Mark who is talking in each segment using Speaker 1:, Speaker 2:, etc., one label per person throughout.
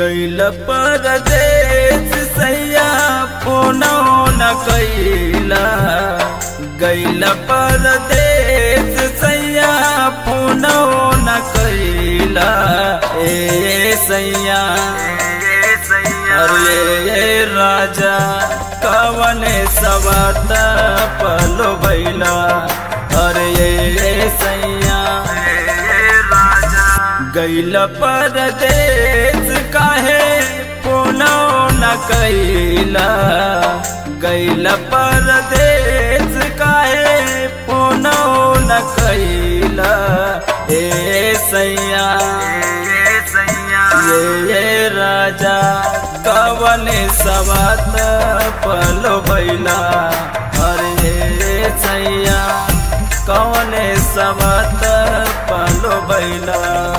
Speaker 1: गैल परदेस सैया फोनो न कैला। गैल परदेस सैया फोनो न कैला। ए सैया अरे राजा कवने सवात पलो भैला। अरे सैया गैल परदेस काहे फोनो न कैला। गैल परदेस काहे फोनो न कैला। ए सैया ये राजा कवने सवात पलो भैला। अरे सैया कवने सवात पलो भैला।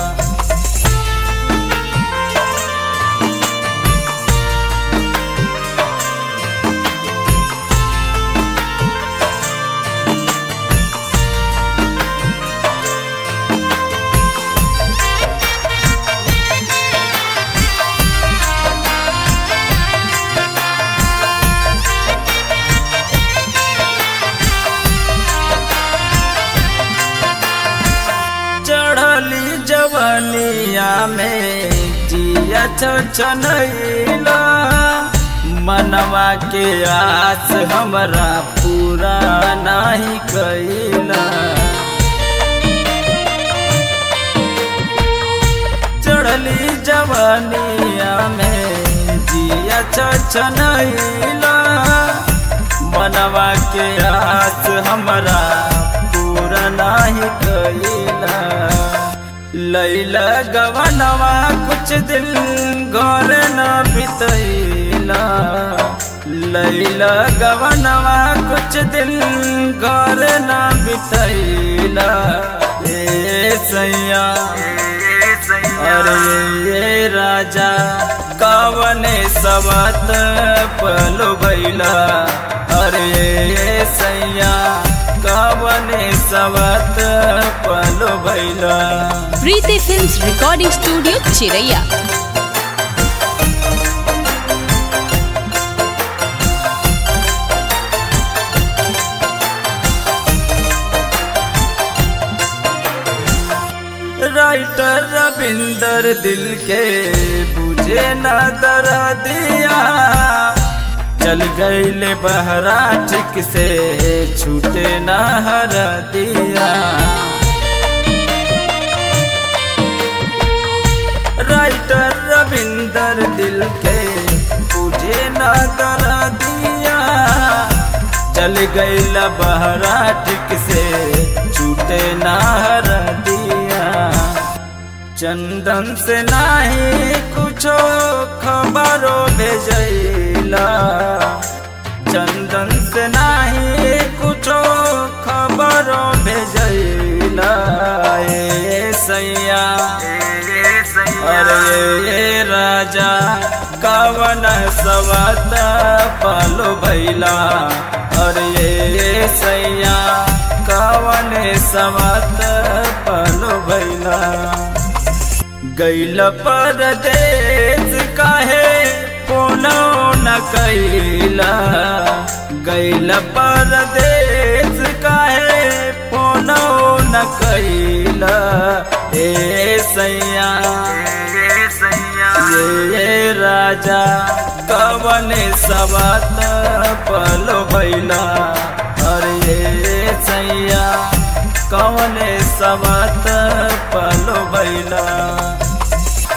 Speaker 1: जवनिया में जिया छनैला। मनवा के आस हमरा पूरा नहीं कैला। चढ़ली जवनिया में जिया छनैला। मनवा के आस हमरा पूरा नहीं कैला। लैला गवनवा कुछ दिल घर न बितैला। लैला गवनवा कुछ दिल घर न बितैला। ए सैया अरे ये राजा कवने सवात पलो भैला। अरे सैया कवने सवात पलो भैला।
Speaker 2: Preeti films recording studio Chiraiya.
Speaker 1: Writer Ravinder दिल के बुझे न दर्दिया। चल गईले बहरा ठीक से छूटे न हरदिया। राइटर रविंदर दिल के बुझे न दर्दिया। चल गईल बहरा ठीक से छूटे न हरदिया। चंदन से नाही कुछो खबरो भेजैला। चंदन से नाही कुछो खबरो भेजैला। ए सैया अरे राजा कवन सवात पलो भैला। अरे सैया कवने सवात पलो भैला। गैल परदेस काहे फोनो न कैला। गैल परदेस काहे फोनो न कैला। ए सैया ये राजा कवने सवात पलो भैला। अरे सैया कवने सवात पलो भैला।